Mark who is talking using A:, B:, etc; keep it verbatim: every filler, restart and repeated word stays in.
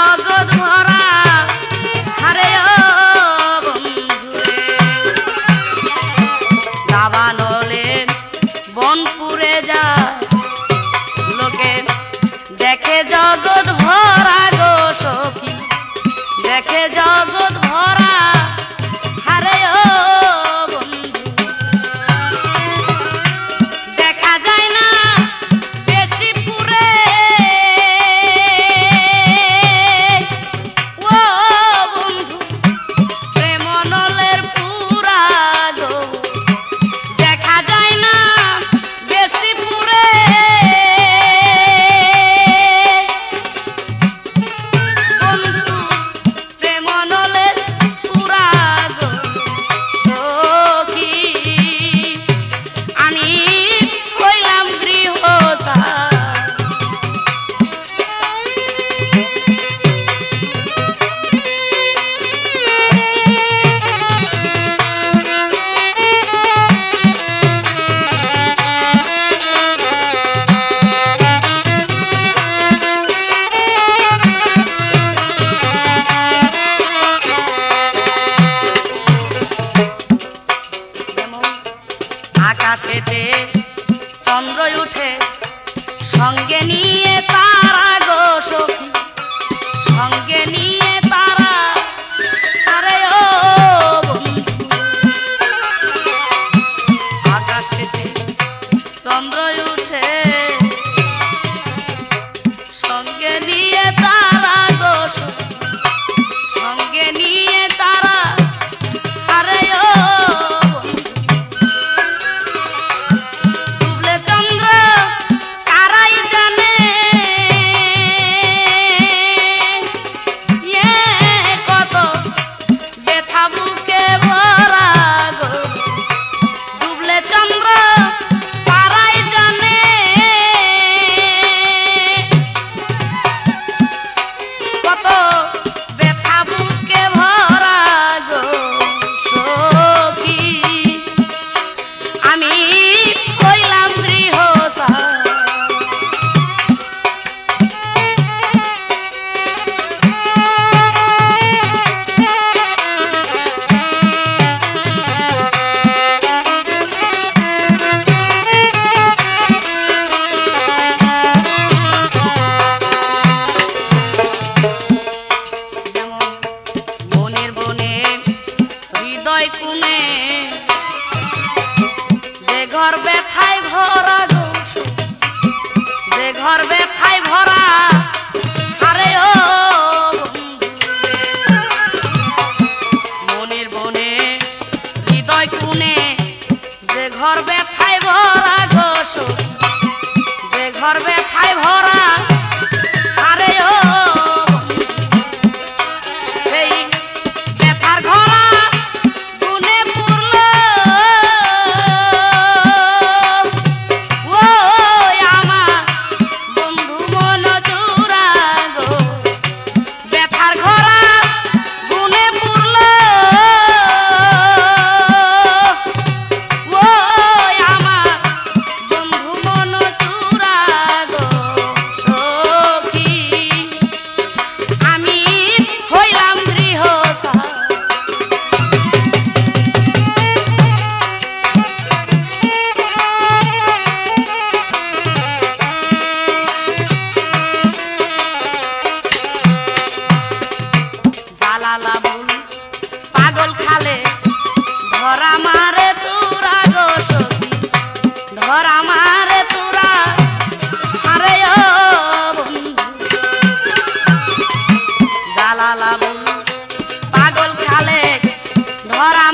A: জগৎ ভরা হারে ও বন্ধুরে দাবানলে বনপুরে যায় লোকে দেখে জগৎ ভরা গো সখী দেখে জগৎ ভরা হারে ও বন্ধু দেখা যায় না বেশি পুরে ও বন্ধু প্রেমনলের পুরা গো দেখা যায় না বেশি পুরে বন্ধু প্রেমনলের পুরা গো সখী আমি হইলাম গৃহসার আকাশেতে চন্দ্র উঠে সঙ্গে নিয়ে তারা গো সখী সঙ্গে নিয়ে তারা আরে ও বন্ধু আকাশেতে চন্দ্র উঠে সঙ্গে নিয়ে তারা গো সখী সঙ্গে নিয়ে তারা আরে ও ডুবলে চন্দ্র তারাই জানে ইয়ে কত ব্যথা বুকে ভরা গো ডুবলে চন্দ্র তারাই জানে কত ব্যথা বুকে ভরা গো সখী আমি হইলাম গৃহসার যেমন মনের বনে হৃদয় কোণে যে ঘর ব্যথায় ভরা গো সখী, যে ঘর ব্যথায় ভরা হারে ও বন্ধুরে মনের বনে হৃদয় কোণে যে ঘর ব্যথায় ভরা গো সখী, যে ঘর ব্যথায় ভরা হারে ও বন্ধু সেই ব্যথার ঘরা গুনে পুরল ও আমার বন্ধু মন জোড়া গো ব্যথার ঘরা গুনে পুরল ও আমার বন্ধু মন জোড়া গো সখী আমি হইলাম গৃহসার জালালা বুল পাগল খালে ধরা মারে তোরা গো সখী ধরা মারে তোরা হারে ও বন্ধু জালালা বুল পাগল খালে ধরা